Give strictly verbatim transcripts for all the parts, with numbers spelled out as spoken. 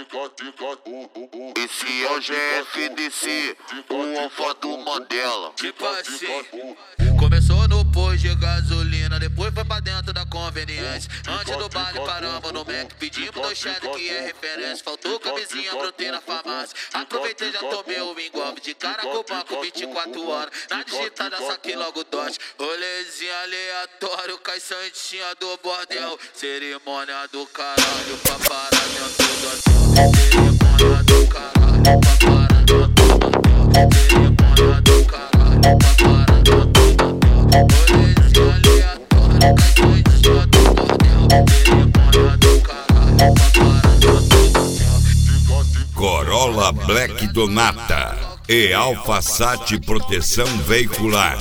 Esse é o G F D C, o alfa do Mandela. Tipo assim, começou no posto de gasolina, depois foi pra dentro da conveniência. Antes do baile paramos no Mac, pedimos dois cheddar que é referência. Faltou camisinha, brotei na farmácia. Aproveitei, já tomei o engolve de cara com o banco vinte e quatro horas. Na digitada saquei logo dote. Rolezinho aleatório, cai santinha do bordel. Cerimônia do caralho, paparamento do hotel. Cerimônia do caralho, paparamento do hotel. Cerimônia do caralho, paparamento do hotel. Rolezinho aleatório, cai santinha do bordel. Cerimônia do caralho, paparamento do hotel. Corolla Black Donata e Alfa Sat Proteção Veicular.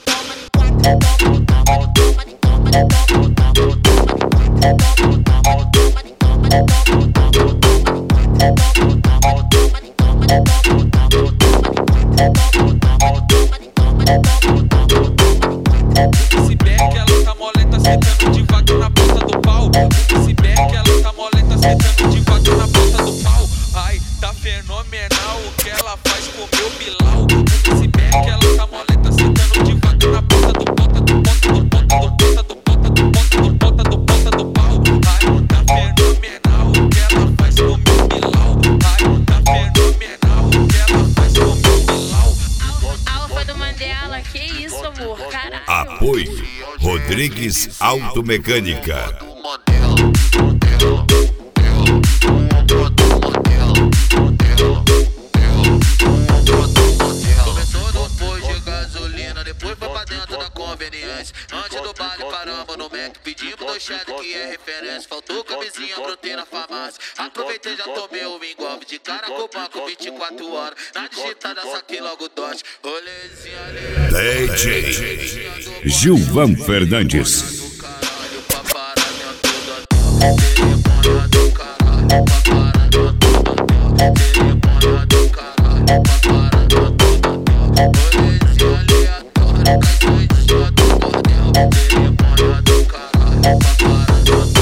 Esse back ela tá molenta, sentando devagar na ponta do pau. Esse back ela tá molenta, sentando devagar na ponta do pau. Ai, tá fenomenal o que ela faz com meu bilau. Esse back ela tá molenta, sentando devagar na ponta do ponta do ponta do ponta do ponta do ponta do ponta do ponta do pau. Ai, tá fenomenal o que ela faz com meu bilau. Ai, tá fenomenal o que ela faz com meu bilau. Alfa do Mandela, que isso, amor, caralho. Apoio Rodrigues Automecânica. Começou no posto de gasolina, depois foi pra dentro da conveniência. Antes do baile paramos no Mac, pedimos dois cheddar que é referência. Faltou camisinha, brotei na farmácia. Aproveitei, já tomei o engolve de cara com o banco vinte e quatro horas. Na digitada saquei logo dote. Rolezinho ali. D J Gilvan Fernandes. Cerimônia do caralho, paparamento do hotel. Cerimônia do caralho, paparamento do hotel. Rolezinho aleatório, cai santinha do bordel. Cerimônia do caralho, paparamento do hotel.